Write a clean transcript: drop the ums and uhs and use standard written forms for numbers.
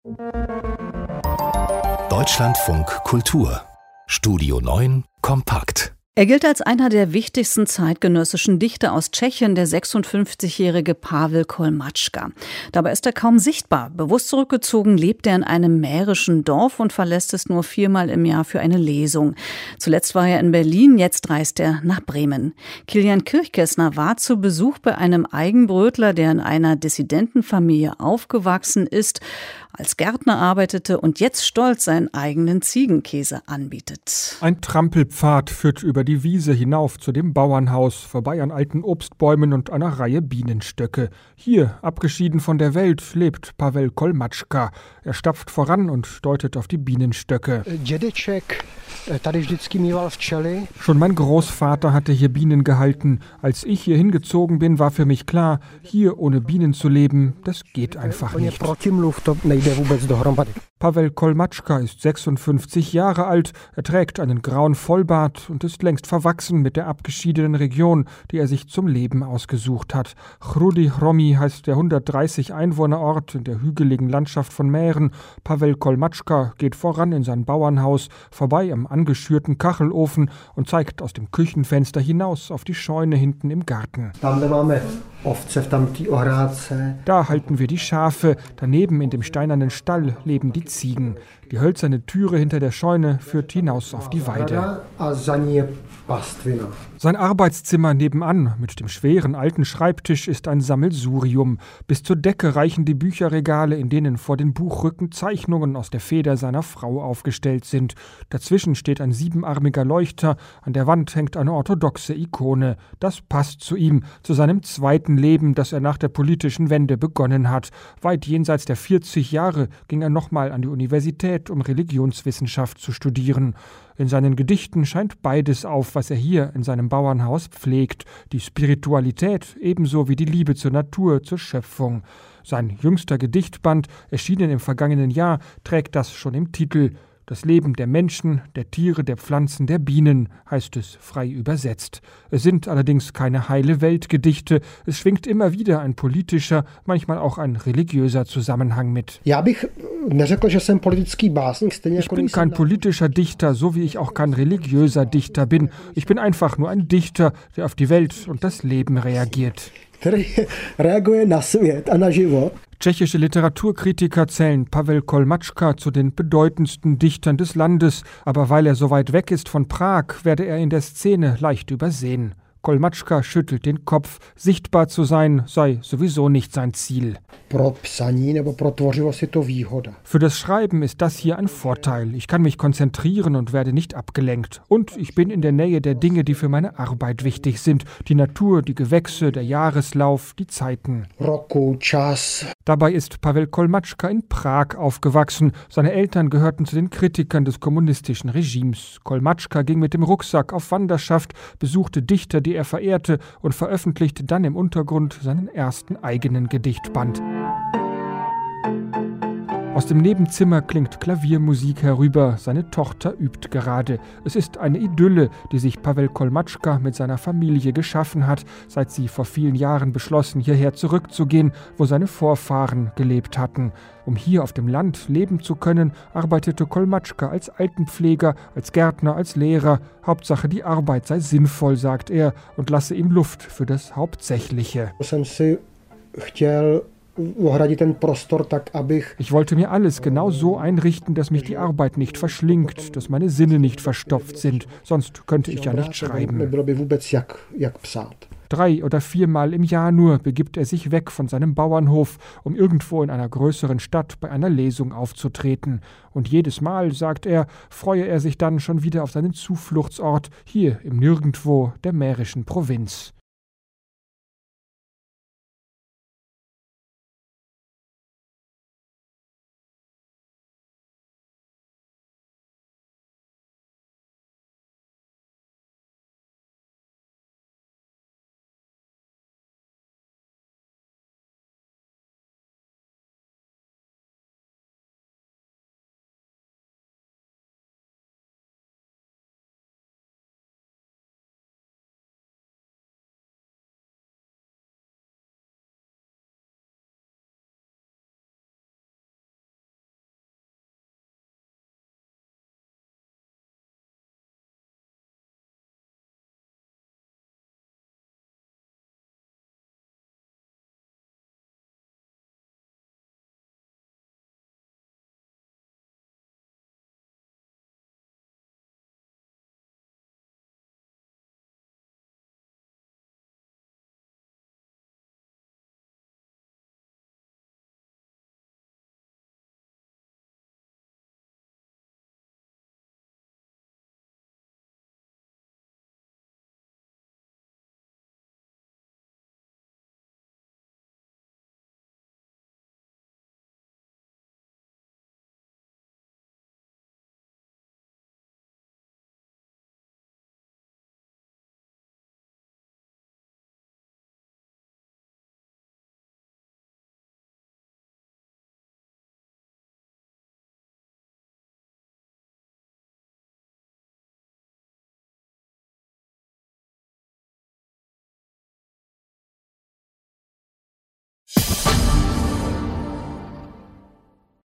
Deutschlandfunk Kultur Studio 9 kompakt. Er gilt als einer der wichtigsten zeitgenössischen Dichter aus Tschechien, der 56-jährige Pavel Kolmatschka. Dabei ist er kaum sichtbar. Bewusst zurückgezogen lebt er in einem mährischen Dorf und verlässt es nur 4-mal im Jahr für eine Lesung. Zuletzt war er in Berlin, jetzt reist er nach Bremen. Kilian Kirchkessner war zu Besuch bei einem Eigenbrötler, der in einer Dissidentenfamilie aufgewachsen ist, als Gärtner arbeitete und jetzt stolz seinen eigenen Ziegenkäse anbietet. Ein Trampelpfad führt über die Wiese hinauf zu dem Bauernhaus, vorbei an alten Obstbäumen und einer Reihe Bienenstöcke. Hier, abgeschieden von der Welt, lebt Pavel Kolmatschka. Er stapft voran und deutet auf die Bienenstöcke. Schon mein Großvater hatte hier Bienen gehalten. Als ich hier hingezogen bin, war für mich klar, hier ohne Bienen zu leben, das geht einfach nicht. Pavel Kolmatschka ist 56 Jahre alt, er trägt einen grauen Vollbart und ist längst verwachsen mit der abgeschiedenen Region, die er sich zum Leben ausgesucht hat. Chrudi Hromy heißt der 130 Einwohnerort in der hügeligen Landschaft von Mähren. Pavel Kolmatschka geht voran in sein Bauernhaus, vorbei am angeschürten Kachelofen und zeigt aus dem Küchenfenster hinaus auf die Scheune hinten im Garten. Da halten wir die Schafe, daneben in dem steinernen Stall leben die Ziegen. Die hölzerne Türe hinter der Scheune führt hinaus auf die Weide. Sein Arbeitszimmer nebenan mit dem schweren alten Schreibtisch ist ein Sammelsurium. Bis zur Decke reichen die Bücherregale, in denen vor den Buchrücken Zeichnungen aus der Feder seiner Frau aufgestellt sind. Dazwischen steht ein 7-armiger Leuchter, an der Wand hängt eine orthodoxe Ikone. Das passt zu ihm, zu seinem zweiten Leben, das er nach der politischen Wende begonnen hat. Weit jenseits der 40 Jahre ging er nochmal an die Universität, um Religionswissenschaft zu studieren. In seinen Gedichten scheint beides auf, was er hier in seinem Bauernhaus pflegt. Die Spiritualität ebenso wie die Liebe zur Natur, zur Schöpfung. Sein jüngster Gedichtband, erschienen im vergangenen Jahr, trägt das schon im Titel. Das Leben der Menschen, der Tiere, der Pflanzen, der Bienen, heißt es frei übersetzt. Es sind allerdings keine Heile-Welt-Gedichte. Es schwingt immer wieder ein politischer, manchmal auch ein religiöser Zusammenhang mit. Ich bin kein politischer Dichter, so wie ich auch kein religiöser Dichter bin. Ich bin einfach nur ein Dichter, der auf die Welt und das Leben reagiert. Tschechische Literaturkritiker zählen Pavel Kolmatschka zu den bedeutendsten Dichtern des Landes, aber weil er so weit weg ist von Prag, werde er in der Szene leicht übersehen. Kolmatschka schüttelt den Kopf. Sichtbar zu sein sei sowieso nicht sein Ziel. Für das Schreiben ist das hier ein Vorteil. Ich kann mich konzentrieren und werde nicht abgelenkt. Und ich bin in der Nähe der Dinge, die für meine Arbeit wichtig sind. Die Natur, die Gewächse, der Jahreslauf, die Zeiten. Dabei ist Pavel Kolmatschka in Prag aufgewachsen. Seine Eltern gehörten zu den Kritikern des kommunistischen Regimes. Kolmatschka ging mit dem Rucksack auf Wanderschaft, besuchte Dichter, die er verehrte, und veröffentlichte dann im Untergrund seinen ersten eigenen Gedichtband. Aus dem Nebenzimmer klingt Klaviermusik herüber, seine Tochter übt gerade. Es ist eine Idylle, die sich Pavel Kolmatschka mit seiner Familie geschaffen hat, seit sie vor vielen Jahren beschlossen, hierher zurückzugehen, wo seine Vorfahren gelebt hatten. Um hier auf dem Land leben zu können, arbeitete Kolmatschka als Altenpfleger, als Gärtner, als Lehrer. Hauptsache die Arbeit sei sinnvoll, sagt er, und lasse ihm Luft für das Hauptsächliche. Ich wollte mir alles genau so einrichten, dass mich die Arbeit nicht verschlingt, dass meine Sinne nicht verstopft sind, sonst könnte ich ja nicht schreiben. 3 oder 4-mal im Jahr nur begibt er sich weg von seinem Bauernhof, um irgendwo in einer größeren Stadt bei einer Lesung aufzutreten. Und jedes Mal, sagt er, freue er sich dann schon wieder auf seinen Zufluchtsort hier im Nirgendwo der mährischen Provinz.